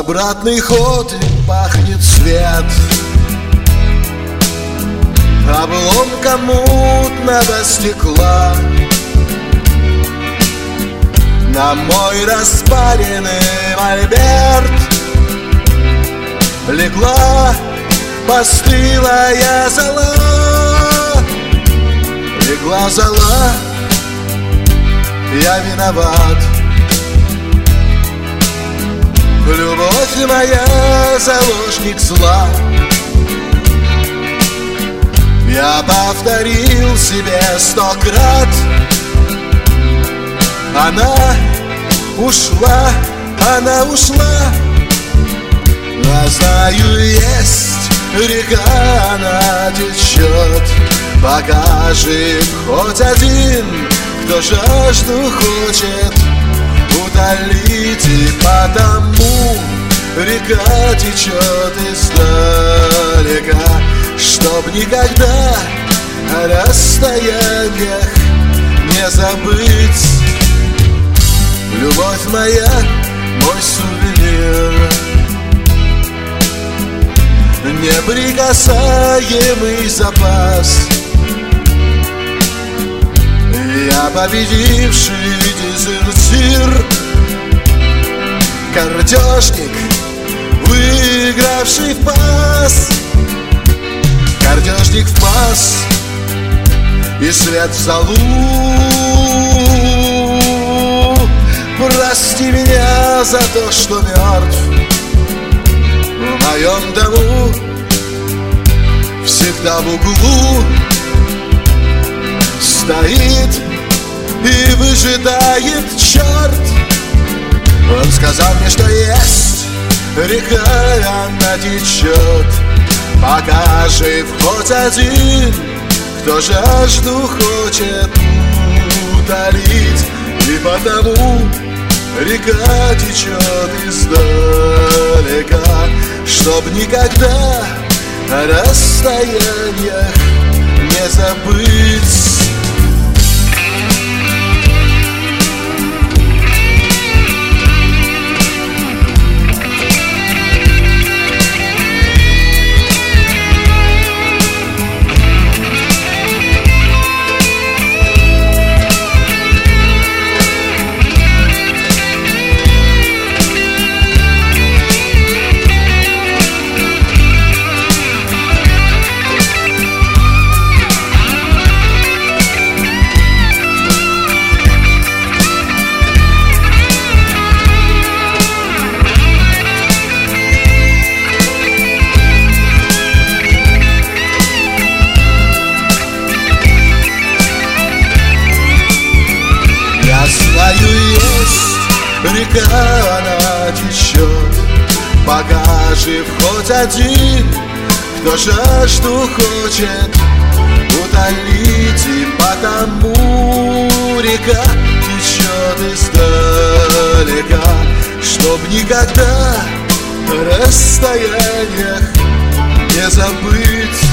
обратный ход и пахнет свет обломком мутного стекла. На мой распаренный мольберт легла постылая зола. Легла зола, я виноват. Любовь моя, заложник зла. Я повторил себе 100 крат. Она ушла, она ушла. Но знаю, есть река, она течет. Покажет хоть один, кто жажду хочет утолить. И потому река течет издалека, чтоб никогда о расстояниях не забыть. Любовь моя, мой сувенир, неприкасаемый запас. Я победивший дезертир, картежник, выигравший в пас. Картежник в пас и свет в залу. Прости меня за то, что мертв в моем дому. Всегда в углу стоит и выжидает черт. Он сказал мне, что есть река, она течет. Покажи хоть один, кто жажду хочет утолить. И потому река течет издалека, чтоб никогда о расстояниях не забыть. Знаю, есть река, она течет. Покажи хоть один, кто жажду хочет утолить. И потому река течет издалека, чтоб никогда о расстояниях не забыть.